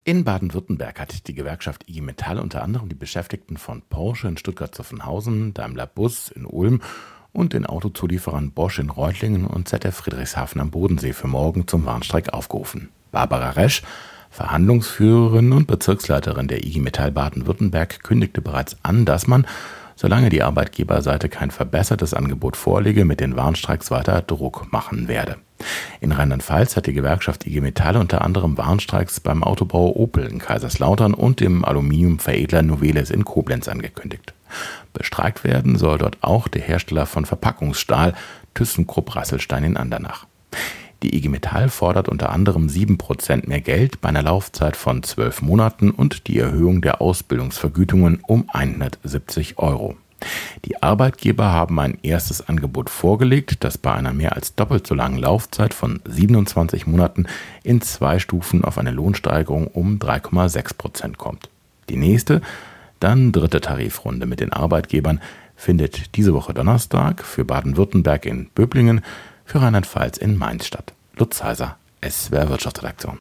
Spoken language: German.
In Baden-Württemberg hat die Gewerkschaft IG Metall unter anderem die Beschäftigten von Porsche in Stuttgart-Zuffenhausen, Daimler Bus in Ulm und den Autozulieferern Bosch in Reutlingen und ZF Friedrichshafen am Bodensee für morgen zum Warnstreik aufgerufen. Barbara Resch, Verhandlungsführerin und Bezirksleiterin der IG Metall Baden-Württemberg, kündigte bereits an, dass man, solange die Arbeitgeberseite kein verbessertes Angebot vorlege, mit den Warnstreiks weiter Druck machen werde. In Rheinland-Pfalz hat die Gewerkschaft IG Metall unter anderem Warnstreiks beim Autobauer Opel in Kaiserslautern und dem Aluminiumveredler Novelis in Koblenz angekündigt. Bestreikt werden soll dort auch der Hersteller von Verpackungsstahl ThyssenKrupp Rasselstein in Andernach. Die IG Metall fordert unter anderem 7% mehr Geld bei einer Laufzeit von 12 Monaten und die Erhöhung der Ausbildungsvergütungen um 170 €. Die Arbeitgeber haben ein erstes Angebot vorgelegt, das bei einer mehr als doppelt so langen Laufzeit von 27 Monaten in 2 Stufen auf eine Lohnsteigerung um 3,6% kommt. Die nächste, dann dritte Tarifrunde mit den Arbeitgebern findet diese Woche Donnerstag für Baden-Württemberg in Böblingen, für Rheinland-Pfalz in Mainz statt. Lutz Heiser, SWR Wirtschaftsredaktion.